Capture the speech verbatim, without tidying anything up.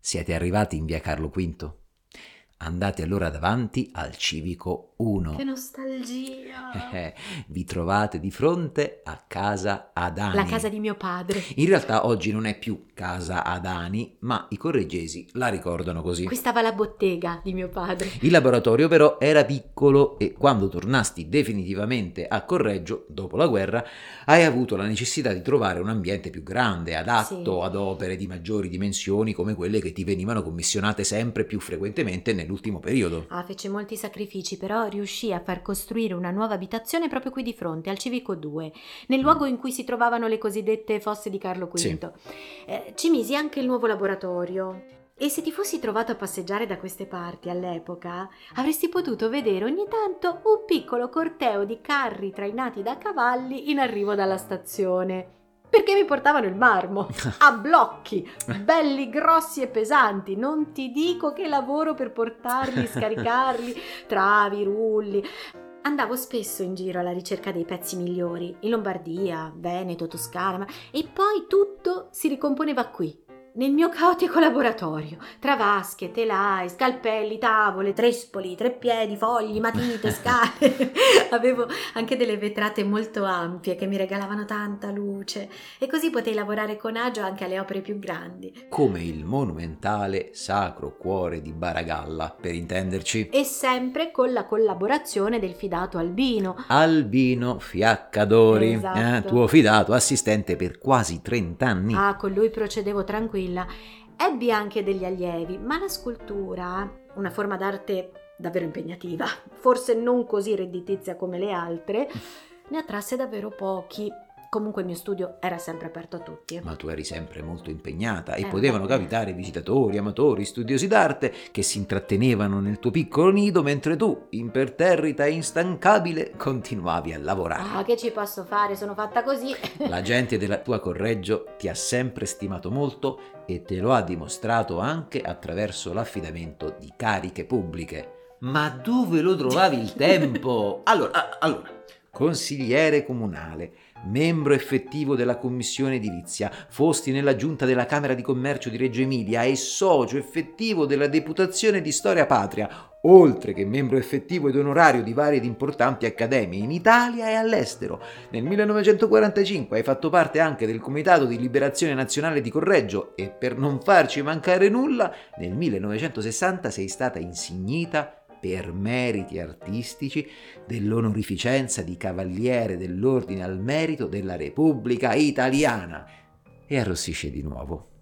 Siete arrivati in via Carlo V? Andate allora davanti al civico uno. Che nostalgia! Eh, vi trovate di fronte a casa Adani. La casa di mio padre. In realtà oggi non è più casa Adani, ma i correggesi la ricordano così. Qui stava la bottega di mio padre. Il laboratorio però era piccolo e quando tornasti definitivamente a Correggio, dopo la guerra, hai avuto la necessità di trovare un ambiente più grande, adatto Sì. ad opere di maggiori dimensioni come quelle che ti venivano commissionate sempre più frequentemente nell'ultimo periodo. Ah, fece molti sacrifici, però riuscì a far costruire una nuova abitazione proprio qui di fronte, al Civico due, nel luogo in cui si trovavano le cosiddette fosse di Carlo V. Sì. Eh, ci misi anche il nuovo laboratorio. E se ti fossi trovato a passeggiare da queste parti all'epoca, avresti potuto vedere ogni tanto un piccolo corteo di carri trainati da cavalli in arrivo dalla stazione. Perché mi portavano il marmo, a blocchi, belli grossi e pesanti. Non ti dico che lavoro per portarli, scaricarli, travi, rulli. Andavo spesso in giro alla ricerca dei pezzi migliori, in Lombardia, Veneto, Toscana, ma... e poi tutto si ricomponeva qui, nel mio caotico laboratorio, tra vasche, telai, scalpelli, tavole, trespoli, treppiedi, fogli, matite, scale. Avevo anche delle vetrate molto ampie che mi regalavano tanta luce e così potei lavorare con agio anche alle opere più grandi. Come il monumentale Sacro Cuore di Baragalla, per intenderci. E sempre con la collaborazione del fidato Albino. Albino Fiaccadori, Esatto. eh, tuo fidato assistente per quasi trent'anni. Ah, con lui procedevo tranquilla. Ebbi anche degli allievi, ma la scultura, una forma d'arte davvero impegnativa, forse non così redditizia come le altre, ne attrasse davvero pochi. Comunque il mio studio era sempre aperto a tutti. Ma tu eri sempre molto impegnata e Eh, potevano vabbè. capitare visitatori, amatori, studiosi d'arte che si intrattenevano nel tuo piccolo nido mentre tu, imperterrita e instancabile, continuavi a lavorare. Ah, che ci posso fare? Sono fatta così. La gente della tua Correggio ti ha sempre stimato molto e te lo ha dimostrato anche attraverso l'affidamento di cariche pubbliche. Ma dove lo trovavi il tempo? Allora, allora, consigliere comunale, membro effettivo della commissione edilizia, fosti nella giunta della Camera di Commercio di Reggio Emilia e socio effettivo della Deputazione di Storia Patria, oltre che membro effettivo ed onorario di varie ed importanti accademie in Italia e all'estero. Nel millenovecentoquarantacinque hai fatto parte anche del Comitato di Liberazione Nazionale di Correggio e, per non farci mancare nulla, nel millenovecentosessanta sei stata insignita per meriti artistici dell'onorificenza di Cavaliere dell'Ordine al Merito della Repubblica Italiana. E arrossisce di nuovo.